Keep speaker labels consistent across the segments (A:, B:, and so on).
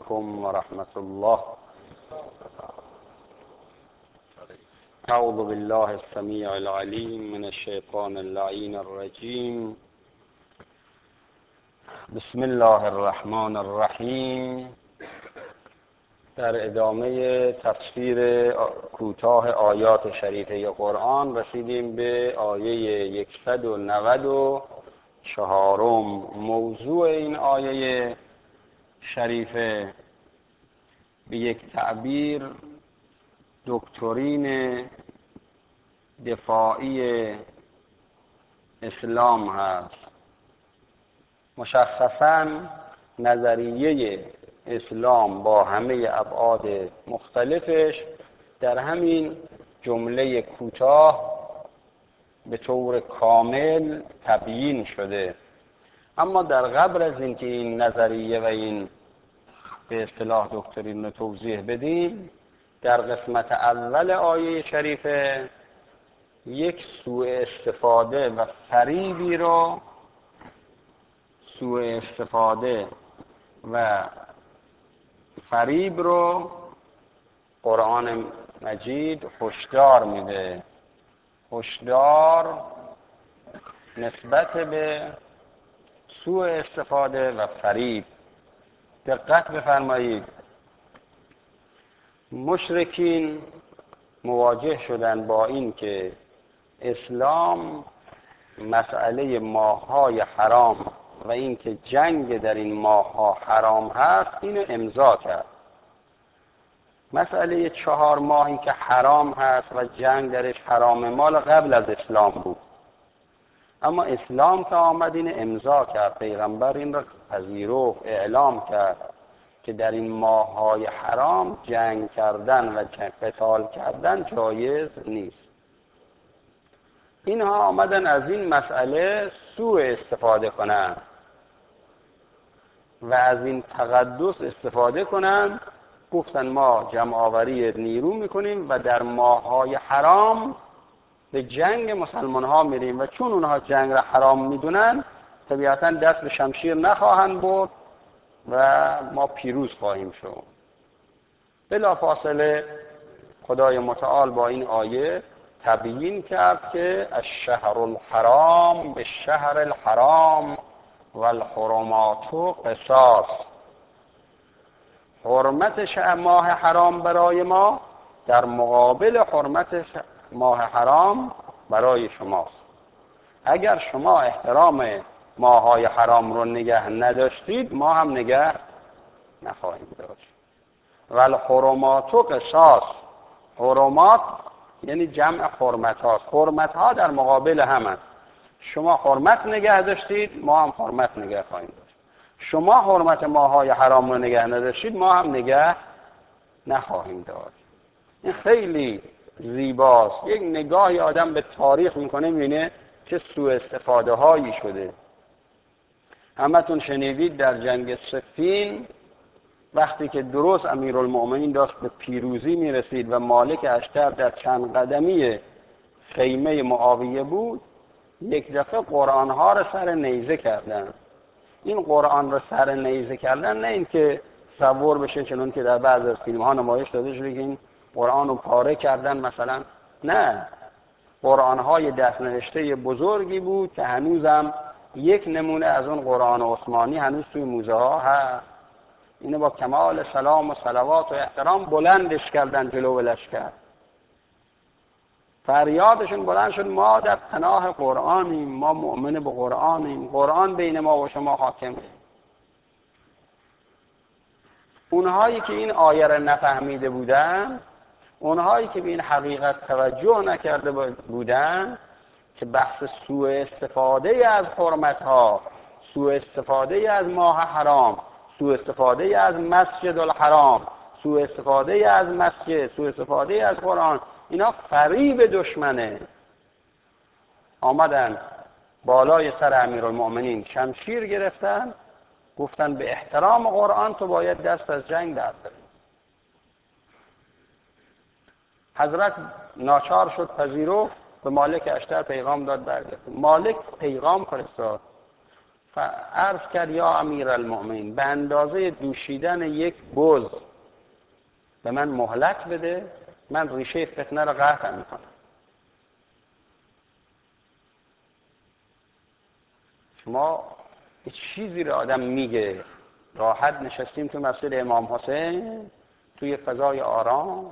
A: علیکم و رحمت الله. اعوذ بالله السمیع العلیم من الشیطان اللعین الرجیم. بسم الله الرحمن الرحیم. در ادامه تفسیر کوتاه آیات شریفه قرآن رسیدیم به آیه 194. موضوع این آیه شریفه به یک تعبیر دکترین دفاعی اسلام هست. مشخصاً نظریه اسلام با همه ابعاد مختلفش در همین جمله کوتاه به طور کامل تبیین شده. اما در قبل از اینکه این نظریه و این به اصطلاح دکترین رو توضیح بدیم، در قسمت اول آیه شریفه یک سوء استفاده و فریبی رو قرآن مجید هشدار میده. هشدار نسبت به سوء استفاده و فریب. دقت بفرمایید. مشرکین مواجه شدن با این که اسلام مسئله ماه‌های حرام و این که جنگ در این ماه‌ها حرام هست اینو امضا کرد. مسئله 4 ماهی که حرام هست و جنگ درش حرام مال قبل از اسلام بود، اما اسلام که آمد این امضا کرد، پیغمبر این را پذیرفت، اعلام کرد که در این ماه‌های حرام جنگ کردن و قتال کردن جایز نیست. اینها آمدن از این مسئله سوء استفاده کنن و از این تقدس استفاده کنن. گفتن ما جمع آوری نیرو میکنیم و در ماه‌های حرام به جنگ مسلمان ها میریم و چون اونها جنگ را حرام میدونن طبیعتا دست به شمشیر نخواهند برد و ما پیروز خواهیم شد. بلافاصله خدای متعال با این آیه تبیین کرد که الشهر الحرام بالشهر الحرام والحرمات قصاص. حرمت ماه حرام برای ما در مقابل حرمت ماه حرام برای شماست. اگر شما احترام ماه‌های حرام رو نگه نداشتید ما هم نگه نخواهیم داشت. والحرمات قصاص. حرمات یعنی جمع حرمت هاست. حرمت ها در مقابل هم هست. شما حرمت نگه داشتید ما هم حرمت نگه خواهیم داشت. شما حرمت ماه‌های حرام رو نگه نداشتید ما هم نگه نخواهیم داشت. این خیلی زیباست. یک نگاهی آدم به تاریخ میکنه میبینه چه سوء استفاده هایی شده. همتون شنیدید در جنگ صفین وقتی که درست امیرالمؤمنین داشت به پیروزی میرسید و مالک اشتر در چند قدمی خیمه معاویه بود، یک دفعه قرآن ها رو سر نیزه کردن. این قرآن رو سر نیزه کردن نه این که تصور بشه چنون که در بعض از فیلم ها نمایش داده شده که این قرآن رو پاره کردن مثلا. نه، قرآن های دست نوشته بزرگی بود که هنوزم یک نمونه از اون قرآن عثمانی هنوز توی موزه ها هست. اینو با کمال سلام و صلوات و احترام بلندش کردن جلو لشکر. فریادشون بلند شد ما در پناه قرآنیم، ما مؤمن به قرآنیم، قرآن بین ما و شما حاکمه. اونهایی که این آیه را نفهمیده بودن، اونهایی که به این حقیقت توجه نکرده بودن که بحث سوء استفاده از حرمت‌ها، سوء استفاده از ماه حرام، سوء استفاده از مسجد الحرام، سوء استفاده از مسجد، سوء استفاده از قرآن، اینا فریب دشمنه. آمدن بالای سر امیرالمؤمنین شمشیر گرفتن، گفتن به احترام قرآن تو باید دست از جنگ در بری. حضرت ناچار شد پذیرفت، به مالک اشتر پیغام داد برگرد. مالک پیغام فرستاد عرض کرد یا امیرالمؤمنین به اندازه دوشیدن یک بز به من مهلت بده، من ریشه فتنه رو قطع میکنم. شما یه چیزی رو آدم میگه، راحت نشستیم تو مسجد امام حسین توی فضای آرام،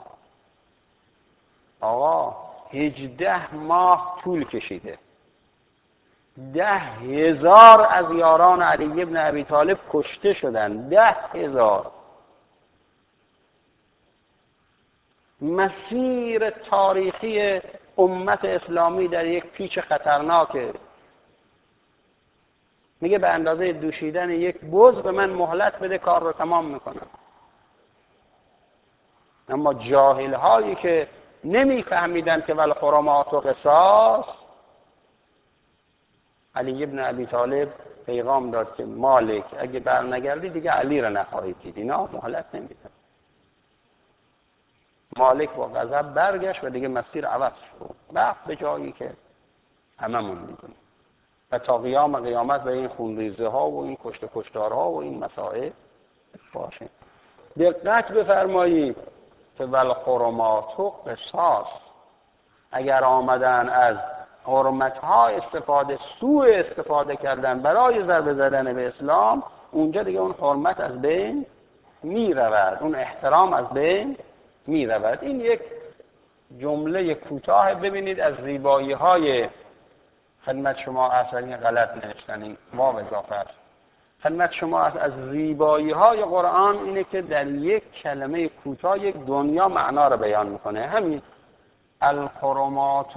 A: آقا 18 ماه طول کشیده، 10,000 از یاران علی ابن ابی طالب کشته شدن، 10,000. مسیر تاریخی امت اسلامی در یک پیچ خطرناکه. میگه به اندازه دوشیدن یک بز به من مهلت بده، کار رو تمام میکنم. اما جاهل هایی که نمیفهمیدن که والحرمات قصاص، علی ابن ابی طالب پیغام داد که مالک اگه برنگردی دیگه علی رو نخواهید دید، اینا مهلت نمیدن. مالک با غضب برگشت و دیگه مسیر عوض شد، رفت به جایی که هممون میدونیم و تا قیام قیامت به این خونریزه ها و این کشتارها و این مسائل باشه. دقت بفرمایید که والحرمات قصاص، اگر آمدن از حرمت‌ها سوء استفاده کردن برای ضربه زدن به اسلام، اونجا دیگه اون حرمت از بین می رود، اون احترام از بین می رود. این یک جمله کوتاه ببینید از زیبایی‌های خدمت شما اصلا غلط نوشتن، این واو اضافه است. خدمت شما از زیبایی‌های قرآن اینه که در یک کلمه کوتاه یک دنیا معنا رو بیان میکنه. همین الحرمات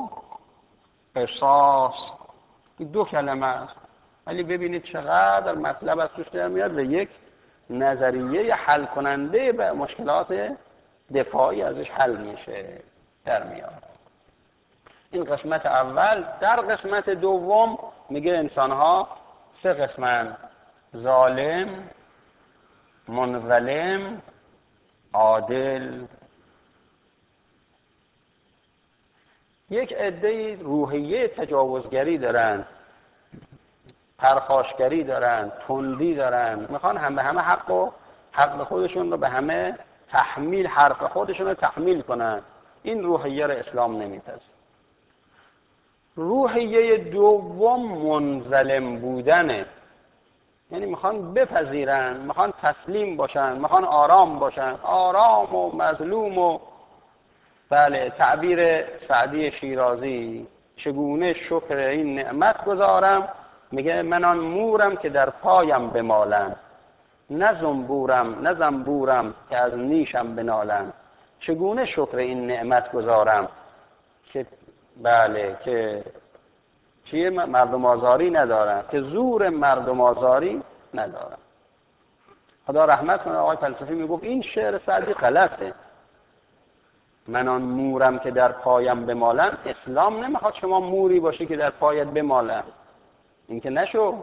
A: قصاص، این 2 کلمه است، ولی ببینید چقدر مطلب از توش در میاد و یک نظریه حل کننده به مشکلات دفاعی ازش حل میشه در میاد. این قسمت اول. در قسمت دوم میگه انسان‌ها 3 قسمن: ظالم، منظلم، عادل. یک عده روحیه تجاوزگری دارن، پرخاشگری دارن، تندی دارن، میخوان هم به همه حق خودشون رو به همه تحمیل، حرف خودشون رو تحمیل کنن. این روحیه رو اسلام نمیپذیره. روحیه دوم منظلم بودنه، یعنی میخوان بپذیرن، میخوان تسلیم باشن، میخوان آرام باشن، آرام و مظلوم و بله. تعبیر سعدی شیرازی چگونه شکر این نعمت گذارم، میگه من آن مورم که در پایم بمالم، نه زنبورم که از نیشم بنالم. چگونه شکر این نعمت گذارم که بله که چیه مردم آزاری ندارم، که زور مردم آزاری ندارم. خدا رحمت کنه آقای فلسفی میگفت این شعر سعدی غلطه. من آن مورم که در پایم بمالم، اسلام نمیخواد شما موری باشی که در پایت بمالم، این که نشو.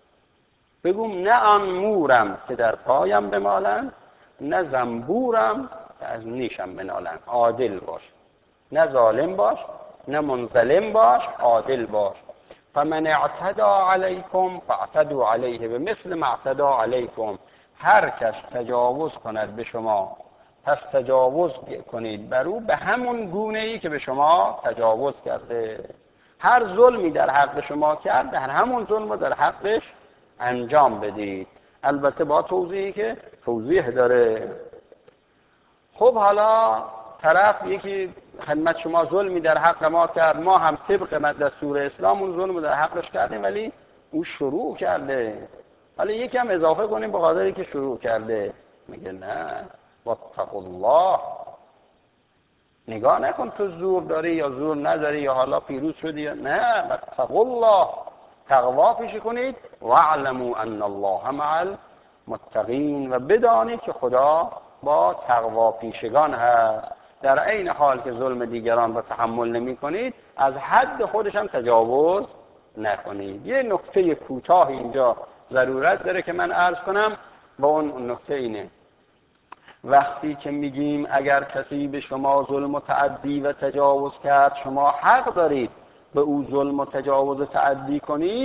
A: بگم نه آن مورم که در پایم بمالم، نه زنبورم که از نیشم بنالم. عادل باش، نه ظالم باش، نه منظلم باش، عادل باش. فمن اعتدى علیکم فاعتدوا علیه بمثل ما اعتدى علیکم. هر کس تجاوز کند به شما، پس تجاوز کنید بر او به همون گونه ای که به شما تجاوز کرده. هر ظلمی در حق شما کرد، در همون ظلم رو در حقش انجام بدید، البته با توضیحی که توضیح داره. خب حالا طرف یکی خدمت شما ظلمی در حق ما کرد، ما هم طبق دستور اسلام اون ظلم رو در حقش کردیم، ولی او شروع کرده. حالا یکم اضافه کنیم به خاطر که شروع کرده. میگه نه، واتقوا الله، نگاه نکن تو زور داری یا زور نداری یا حالا پیروز شدی یا نه. واتقوا الله، تقوا پیشه کنید. واعلموا ان الله مع المتقین، و بدانید که خدا با تقوا پیشگان هست. در عین حال که ظلم دیگران را تحمل نمی کنید، از حد خودش هم تجاوز نکنید. یه نکته کوتاه اینجا ضرورت داره که من عرض کنم، و اون نکته اینه: وقتی که میگیم اگر کسی به شما ظلم و تعدی و تجاوز کرد، شما حق دارید به او ظلم و تجاوز و تعدی کنید،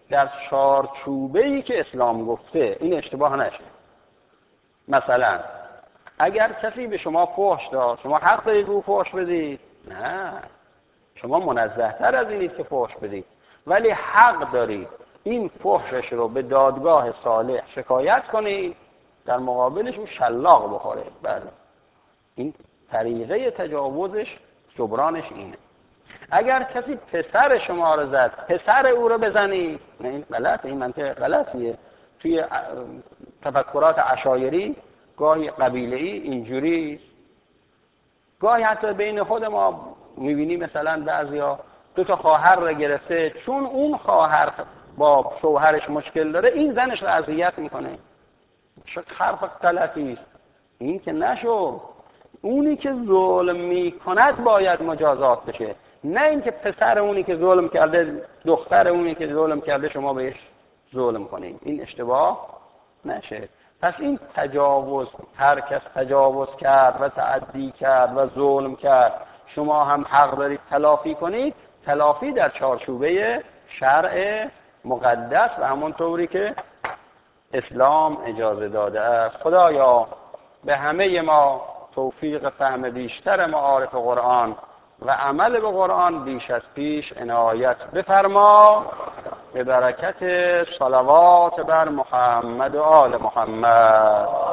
A: در چارچوبه‌ای که اسلام گفته این اشتباه نشه. مثلا اگر کسی به شما فحش داد، شما حق دارید او فحش بدید؟ نه، شما منزه‌تر از اینید که فحش بدید، ولی حق دارید این فحشش رو به دادگاه صالح شکایت کنید، در مقابلش اون شلاق بخوره. بله، این طریقه تجاوزش، جبرانش اینه. اگر کسی پسر شما رو زد، پسر او رو بزنید. نه، این غلطه، این منطق غلطیه. توی تفکرات عشایری گاهی قبیله‌ای اینجوری، گاهی حتی بین خود ما می‌بینی مثلا بعضیا دو تا خواهر رو گرفته، چون اون خواهر با شوهرش مشکل داره این زنش رو اذیت میکنه. حرف غلطی است. این که نشو، اونی که ظلم میکند باید مجازات بشه، نه اینکه پسر اونی که ظلم کرده، دختر اونی که ظلم کرده شما بهش ظلم کنید. این اشتباه نشه. پس این تجاوز، هر کس تجاوز کرد و تعدی کرد و ظلم کرد، شما هم حق دارید تلافی کنید. تلافی در چارچوبه شرع مقدس و همون طوری که اسلام اجازه داده است. خدایا به همه ما توفیق فهم بیشتر معارف قرآن و عمل به قرآن بیش از پیش عنایت بفرما، به برکت صلوات بر محمد و آل محمد.